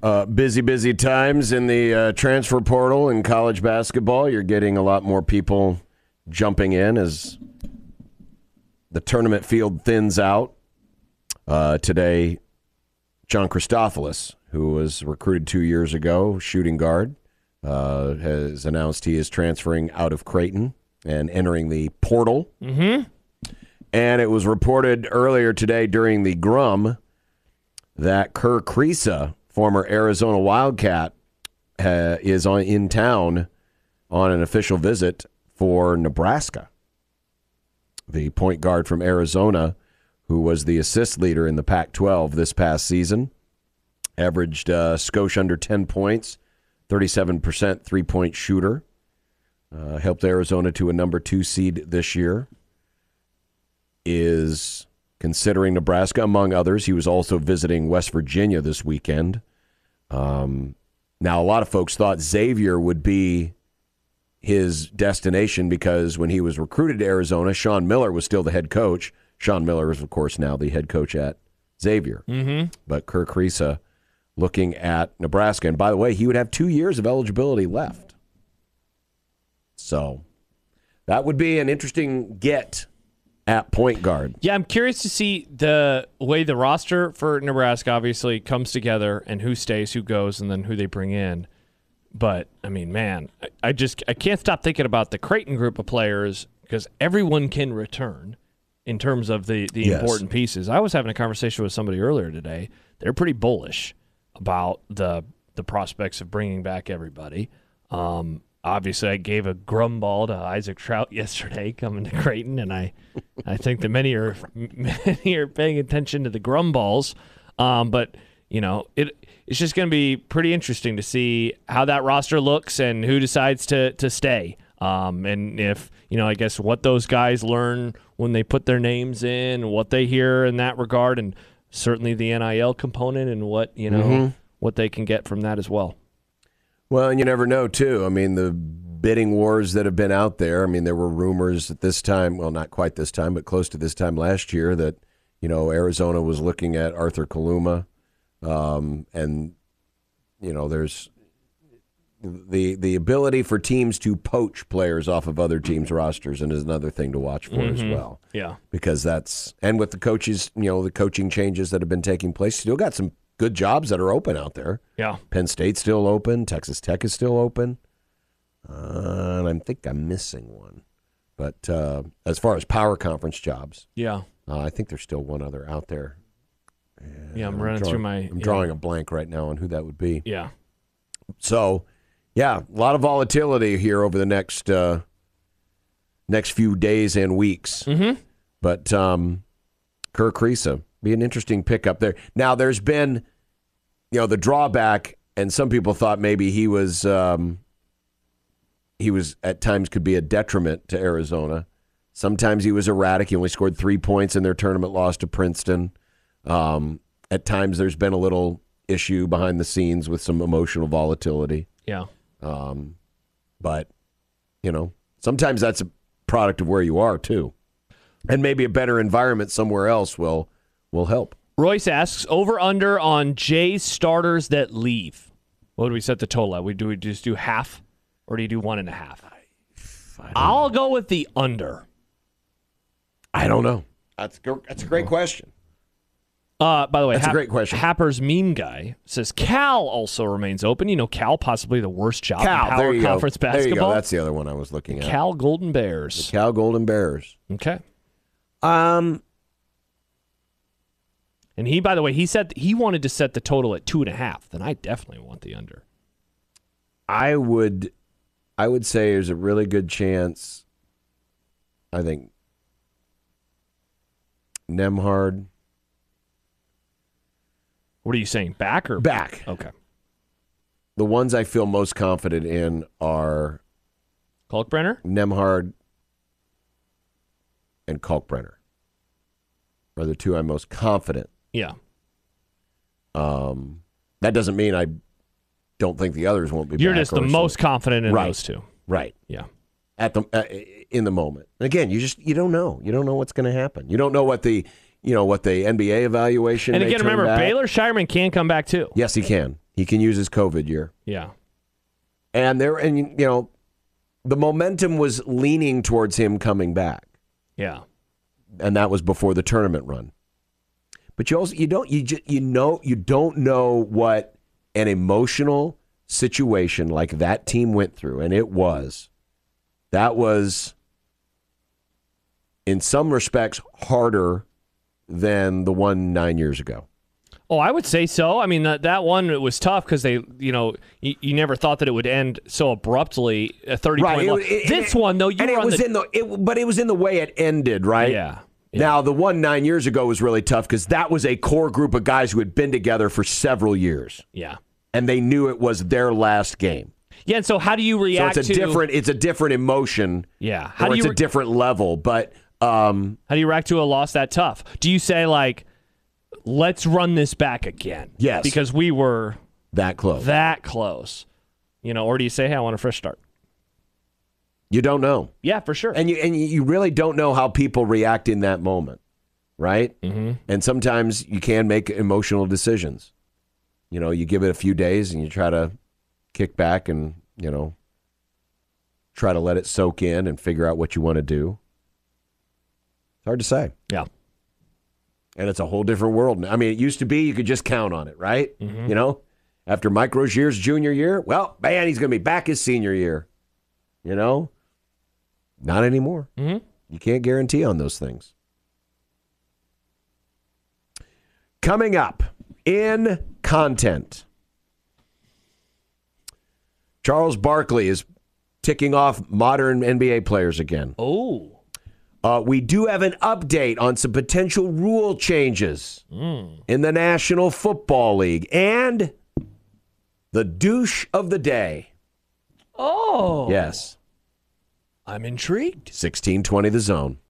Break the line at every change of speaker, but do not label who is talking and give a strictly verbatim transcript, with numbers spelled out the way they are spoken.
Uh, busy, busy times in the uh, transfer portal in college basketball. You're getting a lot more people jumping in as the tournament field thins out. Uh, today, John Christophilus, who was recruited two years ago, shooting guard, uh, has announced he is transferring out of Creighton and entering the portal.
Mm-hmm.
And it was reported earlier today during the Grum that Kerr Kriisa, former Arizona Wildcat, uh, is on, in town on an official visit for Nebraska. The point guard from Arizona, who was the assist leader in the Pac twelve this past season, averaged uh, skosh under ten points, thirty-seven percent three-point shooter, uh, helped Arizona to a number two seed this year, is considering Nebraska, among others. He was also visiting West Virginia this weekend. Um, now, a lot of folks thought Xavier would be his destination because when he was recruited to Arizona, Sean Miller was still the head coach. Sean Miller is, of course, now the head coach at Xavier.
Mm-hmm.
But Kerr Kriisa looking at Nebraska. And by the way, he would have two years of eligibility left. So that would be an interesting get at point guard.
Yeah, I'm curious to see the way the roster for Nebraska obviously comes together and who stays, who goes, and then who they bring in. But, I mean, man, I, I just I can't stop thinking about the Creighton group of players because everyone can return in terms of the, the
Yes.
important pieces. I was having a conversation with somebody earlier today. They're pretty bullish about the the prospects of bringing back everybody. Um, obviously, I gave a grumball to Isaac Trout yesterday coming to Creighton, and I, I think that many are many are paying attention to the grumballs. Um, but you know, it it's just going to be pretty interesting to see how that roster looks and who decides to to stay. Um, and if you know, I guess what those guys learn when they put their names in, what they hear in that regard, and certainly the N I L component and what you know
Mm-hmm.
what they can get from that as well.
Well, and you never know, too. I mean, the bidding wars that have been out there, I mean, there were rumors at this time, well, not quite this time, but close to this time last year that, you know, Arizona was looking at Arthur Kaluma. Um, and, you know, there's the the ability for teams to poach players off of other teams' rosters and is another thing to watch for
Mm-hmm.
as well.
Yeah.
Because that's, and with the coaches, you know, the coaching changes that have been taking place, still got some good jobs that are open out there.
Yeah.
Penn State's still open. Texas Tech is still open. Uh, and I think I'm missing one. But uh, as far as power conference jobs,
Yeah.
uh, I think there's still one other out there.
Yeah, I'm
I'm
running
drawing,
through my.
I'm
yeah.
drawing a blank right now on who that would be.
Yeah.
So, yeah, a lot of volatility here over the next uh, next few days and weeks.
Mm-hmm.
But um, Kerr Kriisa, be an interesting pickup there. Now, there's been, you know, the drawback, and some people thought maybe he was um, he was at times could be a detriment to Arizona. Sometimes he was erratic. He only scored three points in their tournament loss to Princeton. Um, at times, there's been a little issue behind the scenes with some emotional volatility.
Yeah.
Um, but, you know, sometimes that's a product of where you are, too. And maybe a better environment somewhere else will will help.
Royce asks, over under on Jay's starters that leave. What do we set the total at? We do we just do half, or do you do one and a half? I'll go with the under.
I don't know. That's that's a great question.
Uh, by the way,
That's a great question.
Happer's meme guy says Cal also remains open. You know, Cal possibly the worst job in
Cal,
power
there you
conference
go. There you
basketball.
go. That's the other one I was looking at.
Cal Golden Bears.
The Cal Golden Bears.
Okay.
Um,
And he, by the way, he said he wanted to set the total at two and a half. Then I definitely want the under.
I would, I would say there's a really good chance. I think Nembhard.
What are you saying? Back or
Back.
Okay.
The ones I feel most confident in are
Kalkbrenner?
Nembhard and Kalkbrenner are the two I'm most confident.
Yeah.
Um, that doesn't mean I don't think the others won't be.
You're
back
just the
or
most
something.
confident in
Right.
those two.
Right.
Yeah.
At the uh, in the moment. And again, you just you don't know. You don't know what's going to happen. You don't know what the you know what the N B A evaluation.
And
may
again,
turn
remember,
back.
Baylor Shireman can come back too.
Yes, he can. He can use his COVID year.
Yeah.
And there, and you know, the momentum was leaning towards him coming back.
Yeah.
And that was before the tournament run. But you also you don't you just, you know you don't know what an emotional situation like that team went through, and it was that was in some respects harder than the one nine years ago.
Oh, I would say so. I mean, that, that one it was tough because they, you know, you, you never thought that it would end so abruptly. A thirty
right.
point.
It,
Loss.
it,
this
it,
one though, you
and
were
it
on
was
the,
in the, it, but it was in the way it ended, right?
Yeah. yeah.
Now the one nine years ago was really tough because that was a core group of guys who had been together for several years.
Yeah.
And they knew it was their last game.
Yeah. And so, how do you react?
So it's a
to,
different. It's a different emotion.
Yeah. How
or
do you?
It's
Re-
a different level, but. Um,
how do you react to a loss that tough? Do you say like, let's run this back again?
Yes.
Because we were
that close.
That close. You know, or do you say, hey, I want a fresh start?
You don't know.
Yeah, for sure.
And you and you really don't know how people react in that moment, right?
Mm-hmm.
And sometimes you can make emotional decisions. You know, you give it a few days and you try to kick back and, you know, try to let it soak in and figure out what you want to do. It's hard to say.
Yeah.
And it's a whole different world. I mean, it used to be you could just count on it, right?
Mm-hmm.
You know, after Mike Rozier's junior year, well, man, he's going to be back his senior year. You know, not anymore.
Mm-hmm.
You can't guarantee on those things. Coming up in content, Charles Barkley is ticking off modern N B A players again.
Oh.
Uh, we do have an update on some potential rule changes
mm.
in the National Football League and the douche of the day.
Oh.
Yes.
I'm intrigued.
sixteen twenty The Zone.